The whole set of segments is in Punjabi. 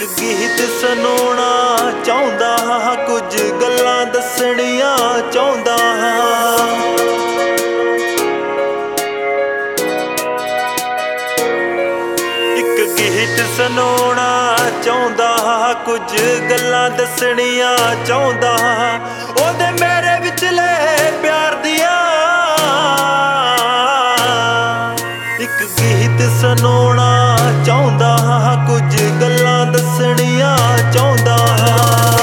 ਇੱਕ ਗੀਤ ਸੁਣਾਉਣਾ ਚਾਹੁੰਦਾ ਹਾਂ, ਕੁਝ ਗੱਲਾਂ ਦੱਸਣੀਆਂ ਚਾਹੁੰਦਾ ਹਾਂ। ਇੱਕ ਗੀਤ ਸੁਣਾਉਣਾ ਚਾਹੁੰਦਾ ਹਾਂ, ਕੁਝ ਗੱਲਾਂ ਦੱਸਣੀਆਂ ਚਾਹੁੰਦਾ ਹਾਂ। ਉਹਦੇ ਮੇਰੇ ਵਿਚਲੇ ਪਿਆਰ ਦੀਆਂ ਇੱਕ ਗੀਤ ਸੁਣਾਉਣਾ ਚਾਹੁੰਦਾ ਹਾਂ, ਕੁਝ ਗੱਲਾਂ ਦੱਸਣੀਆਂ ਚਾਹੁੰਦਾ ਹਾਂ।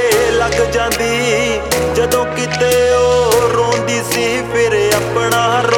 ਜਦੋਂ ਕਿਤੇ ਉਹ ਰੋਂਦੀ ਸੀ, ਫਿਰ ਆਪਣਾ